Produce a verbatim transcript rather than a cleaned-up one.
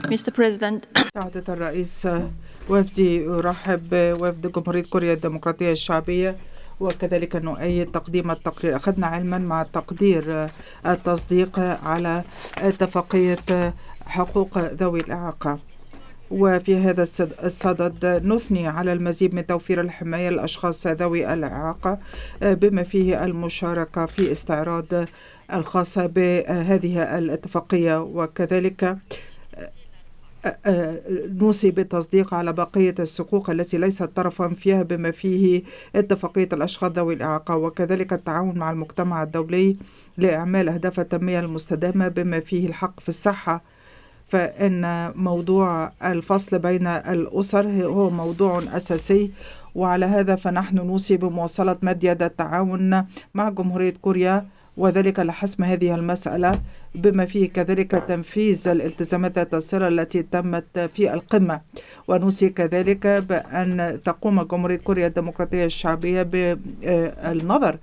Mister President, سعادة الرئيس، وفدي يرحب بوفد جمهورية كوريا الديمقراطية الشعبية، وكذلك نؤيد تقديم التقرير. أخذنا علما مع تقدير التصديق على اتفاقية حقوق ذوي الإعاقة، وفي هذا الصدد نثني على المزيد من توفير الحماية للأشخاص ذوي الإعاقة، بما فيه المشاركة في استعراض الخاصة بهذه الاتفاقية، وكذلك نوصي بالتصديق على بقية الصكوك التي ليست طرفا فيها، بما فيه اتفاقية الأشخاص ذوي الإعاقة، وكذلك التعاون مع المجتمع الدولي لإعمال أهداف التنمية المستدامة بما فيه الحق في الصحة. فإن موضوع الفصل بين الأسر هو موضوع أساسي، وعلى هذا فنحن نوصي بمواصلة مد يد التعاون مع جمهورية كوريا، وذلك لحسم هذه المسألة، بما فيه كذلك تنفيذ الالتزامات التاسرة التي تمت في القمة. ونوصي كذلك بأن تقوم جمهورية كوريا الديمقراطية الشعبية بالنظر